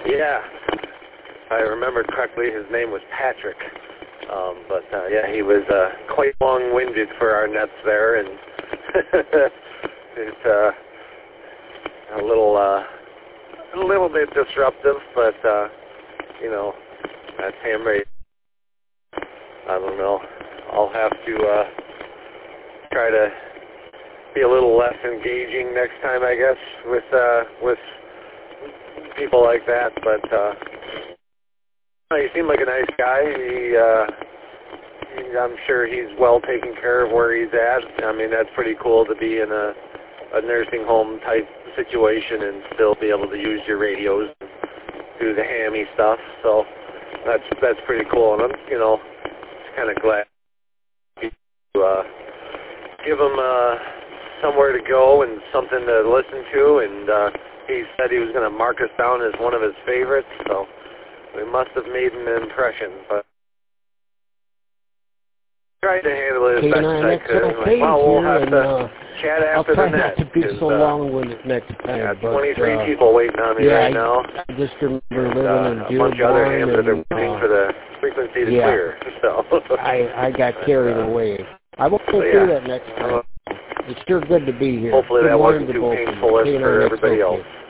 Yeah, if I remember correctly, his name was Patrick. But yeah, he was quite long-winded for our nets there, and it's a little bit disruptive, but you know, that's him. I don't know. I'll have to try to be a little less engaging next time, I guess, with people like that. But he seemed like a nice guy. I'm sure he's well taken care of where he's at. I mean, that's pretty cool to be in a nursing home type situation and still be able to use your radios and do the hammy stuff. So that's pretty cool, and I'm kind of glad to give him somewhere to go and something to listen to. And he said he was going to mark us down as one of his favorites, so we must have made an impression. But tried to handle it as best as I could. Well, we'll have to chat after the net. I'll try not to be so long-winded next time. Yeah, 23 people waiting on me right now. I just remember living in Dearborn. A bunch of other hands that are waiting for the frequency to clear. So I got carried away. I won't do that next time. It's sure good to be here. Hopefully that wasn't too painful for everybody else.